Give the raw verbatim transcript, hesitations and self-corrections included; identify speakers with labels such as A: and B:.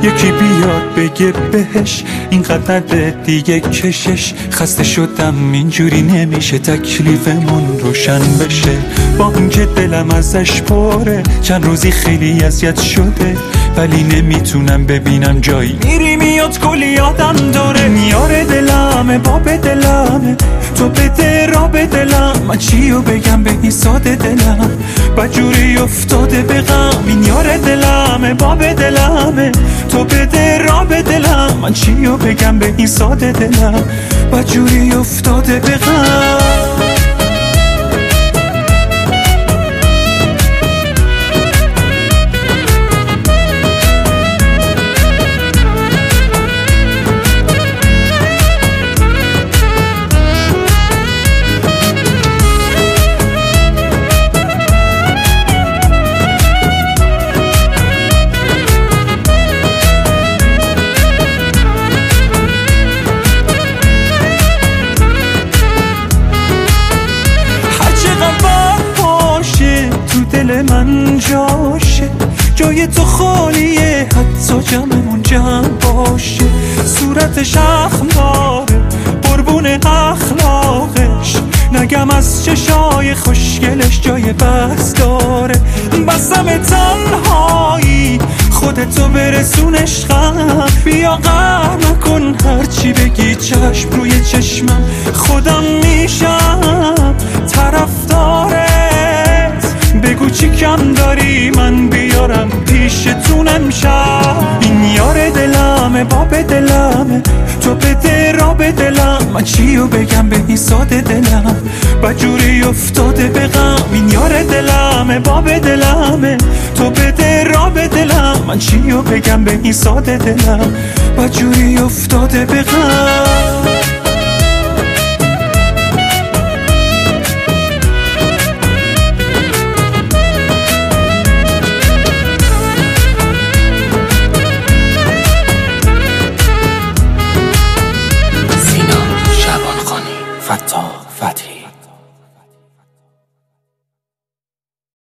A: یکی بیاد بگه بهش اینقدر دیگه کشش، خسته شدم اینجوری نمیشه تکلیفمون روشن بشه. با اینکه دلم ازش پره چند روزی خیلی اذیت شده، ولی نمیتونم ببینم جایی میری میاد کلی یادم داره. میاره دلمه باب دلمه تو بده را به دلم، من چیو بگم به این ساده دلم بجوری افتاده به غم. این یاره دلمه باب دلمه تو بده را به دلم، من چیو بگم به این ساده دلم بجوری افتاده به غم. دل من جاشه جای تو خالیه، حتی جمعمون جمع باشه. صورتش اخماره قربون اخلاقش، نگم از چشای خوشگلش جای بس داره. بسم تنهایی خودتو برسون عشقم، بیا قهر نکن هرچی بگی چشم روی چشمم. خودم میشم طرفدارت، بگو چی کم داری من بیارم پیشتون امشب. این یار دلمه باب دلمه تو بده را به دلم، من چیو بگم به این ساده دلم بجوری افتاده به غم. این یار دلمه باب دلمه تو بده را به دلم، من چیو بگم به این ساده دلم بجوری افتاده به غم.